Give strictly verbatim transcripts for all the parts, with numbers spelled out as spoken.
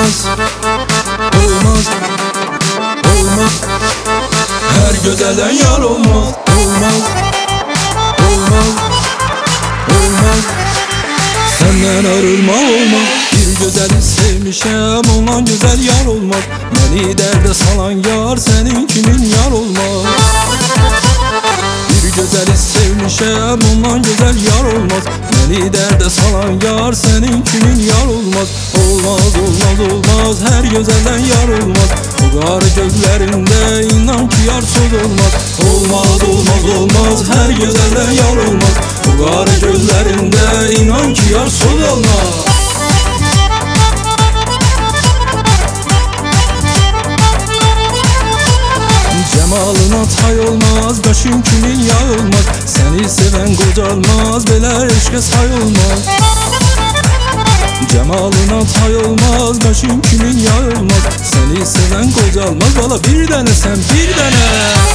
Olmaz, olmaz, olmaz. Her gözəldən yar olmaz. Olmaz, olmaz, olmaz. Senden ayrılma olmaz. Bir gözəli sevmişəm, ondan gözəl yar olmaz. Məni dərdə salan yar, səninkinin yar olmaz. Bir gözəli sevmişəm, ondan gözəl yar olmaz. Məni dərdə salan yar, səninkinin yar olmaz. Olmaz, olmaz, olmaz, hər gözəldən yar olmaz. Bu qarı gözlərində inan ki yarsız olmaz. Olmaz, olmaz, olmaz, hər gözəldən yar olmaz. Bu qarı gözlərində inan ki yarsız olmaz. Cemalına tay olmaz, başın kimin yay olmaz. Seni seven qocalmaz, belə eşqə say olmaz. Cemalına tay olmaz, başın kimin yay olmaz. Seni seven qocalmaz, bala bir dənə sən bir dənə.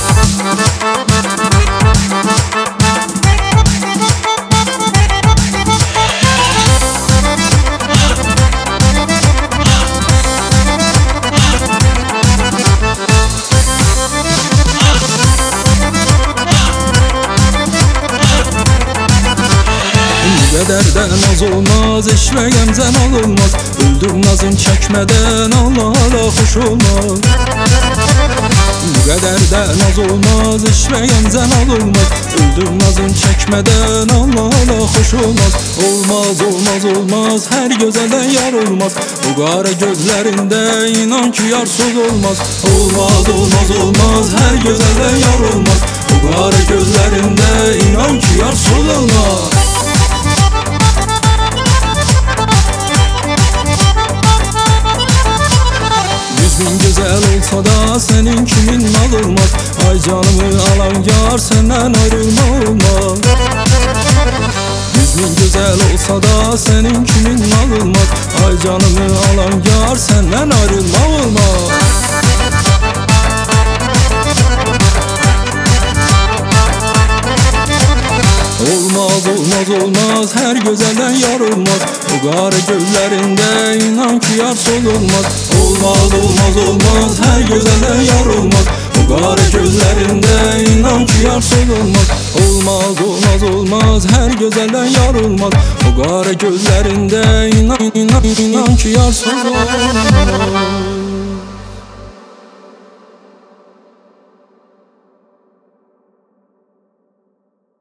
Qədərdən az olmaz, eşvəyəm zəmal olmaz. Öldür nazın çəkmədən, Allah-Allah xoş olmaz. Qədərdən az olmaz, eşvəyəm zəmal olmaz. Öldür nazın çəkmədən, Allah-Allah xoş olmaz. Olmaz, olmaz, olmaz, hər gözəldən yar olmaz. Bu qara gözlərində inan ki yarsız olmaz. Olmaz, olmaz, olmaz, hər gözəldən yar olmaz. Bu qara gözlərində inan ki yarsız olmaz. Bin güzel olsa da senin kimin mal olmaz. Ay canımı alan yar, senden ayrılma olmaz. Yüz bin güzel olsa da senin kimin mal olmaz. Ay canımı alan yar, senden ayrılma olmaz. Olmaz, olmaz, olmaz, her gözəldən yar olmaz. Bu qara gözlərində inan ki yarsız olmaz. Olmaz, olmaz, olmaz, her gözəldən yar olmaz. Bu qara gözlərində inan ki yarsız olmaz. Olmaz, olmaz, olmaz, her gözəldən yar olmaz. Bu qara gözlərində inan, inan, inan ki yarsız olmaz.